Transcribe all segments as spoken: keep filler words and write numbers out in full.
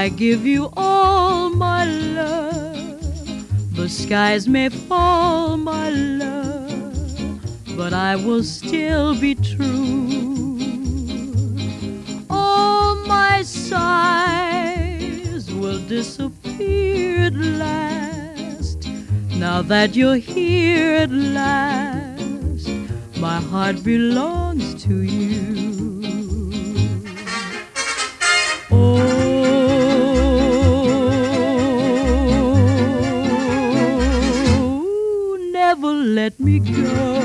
I give you all my love. The skies may fall, my love, but I will still be true. All my sighs will disappear at last. Now that you're here at last, my heart belongs to you. Let me go.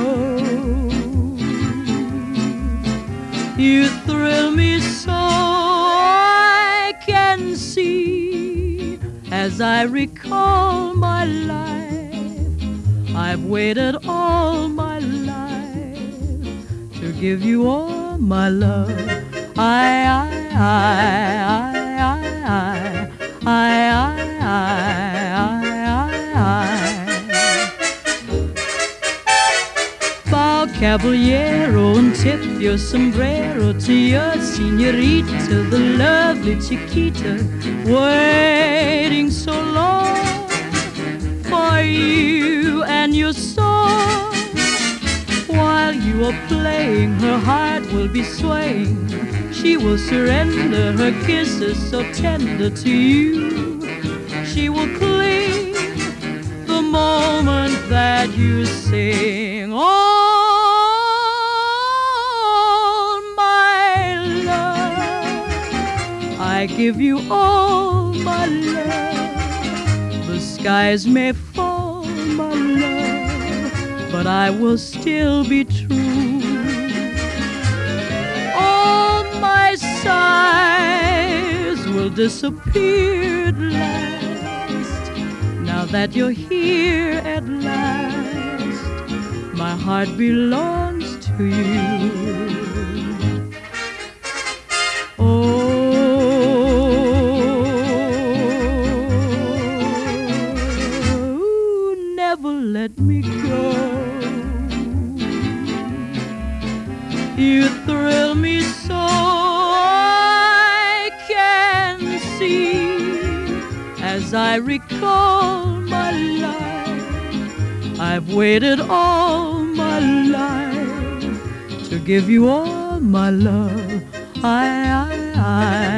You thrill me so I can see. As I recall my life, I've waited all my life to give you all my love. I, I, I, I, I, I, I, I, Caballero, and tip your sombrero to your señorita, the lovely Chiquita, waiting so long for you and your song. While you are playing, her heart will be swaying. She will surrender her kisses so tender to you. She will cling the moment that you sing. Oh, I give you all my love. The skies may fall, my love, but I will still be true. All my sighs will disappear at last. Now that you're here at last, my heart belongs to you. Oh, let me go. You thrill me so I can see. As I recall my life, I've waited all my life to give you all my love. I, I, I